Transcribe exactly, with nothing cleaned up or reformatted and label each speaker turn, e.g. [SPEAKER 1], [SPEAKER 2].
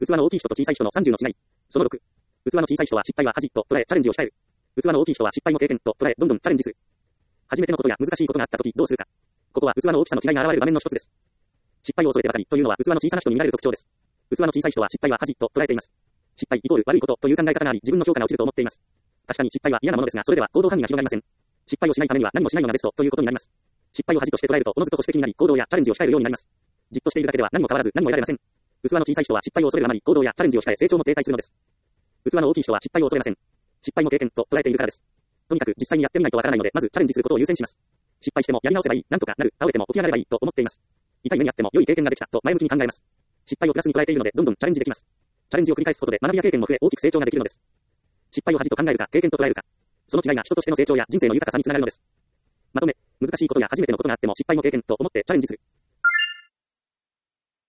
[SPEAKER 1] 器の大きい人と小さい人のさんじゅうの違い。そのろく。器の小さい人は失敗は恥と捉えチャレンジを控える。器の大きい人は失敗も経験と捉えどんどんチャレンジする。初めてのことや難しいことがあったときどうするか。ここは器の大きさの違いが現れる場面の一つです。失敗を恐れてばかりというのは器の小さな人に見られる特徴です。器の小さい人は失敗は恥と捉えています。失敗イコール悪いことという考え方があり、自分の評価が落ちると思っています。確かに失敗は嫌なものですが、それでは行動範囲が広がりません。失敗をしないためには何もしないのがベストということになります。失敗を恥として捉えるとおのずと保守的になり、行動やチャレンジを控えるようになります。じっとしているだけでは何も変わらず何も得られません。器の小さい人は失敗を恐れるあまり行動やチャレンジを控え成長も停滞するのです。器の大きい人は失敗を恐れません。失敗も経験と捉えているからです。とにかく実際にやってみないとわからないので、まずチャレンジすることを優先します。失敗してもやり直せばいい、なんとかなる、倒れても起き上がればいいと思っています。痛い目にあっても良い経験ができたと前向きに考えます。失敗をプラスに捉えているので、どんどんチャレンジできます。チャレンジを繰り返すことで学びや経験も増え、大きく成長ができるのです。失敗を恥と考えるか、経験と捉えるか。その違いが人としての成長や人生の豊かさにつながるのです。まとめ、難しいことや初めてのことがあっても失敗も経験と思ってチャレンジする。